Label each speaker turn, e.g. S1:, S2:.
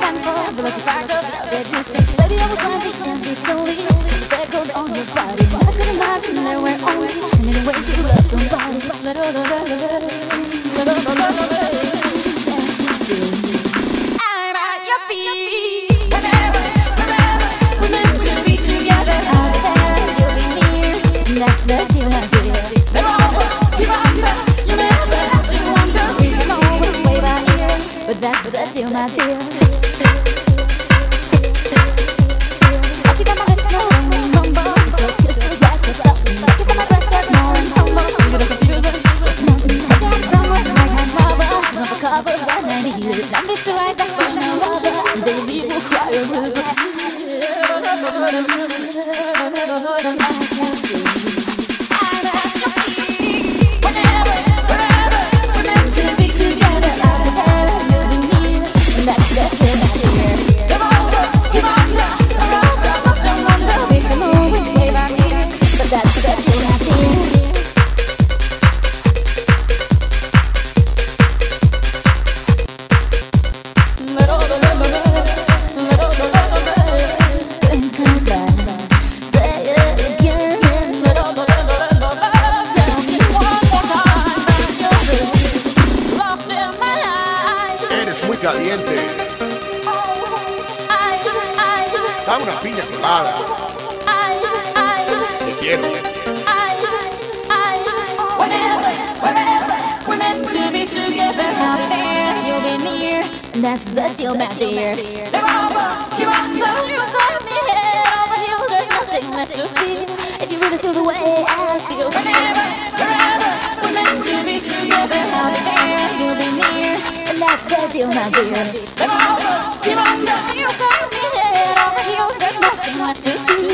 S1: blindfold, but like a fact of their distance. Baby, I was blind, but can't be so weak. That goes on your body. I could imagine there were only so many ways to love somebody. I'm at your feet. Whenever we're meant to be together, I'll be there, you'll be near. And that's the deal, my dear. Never over, give under. You never have to wonder. We can always play by ear, but that's the deal, my dear. I keep on my lips going humble, so kisses like a fountain. I keep on my breath start going humble, you don't confuse it. Just like I'm someone like my mother, not for cover when I need it. I'm visualized like for no other, and baby will cry a river.
S2: Muy caliente. Dame una piña colada. Te quiero.
S1: Whenever we're meant to be together, I'll be there, you'll be near, and that's the deal, my dear. Never over, you're under. You got me head over heels, there's nothing left to feel. If you really feel the way I feel. Whenever we're meant to be together, I'll be there, you'll be near, and that's the deal, my dear. Never over, you're under. You got me head over heels, there's nothing left to feel.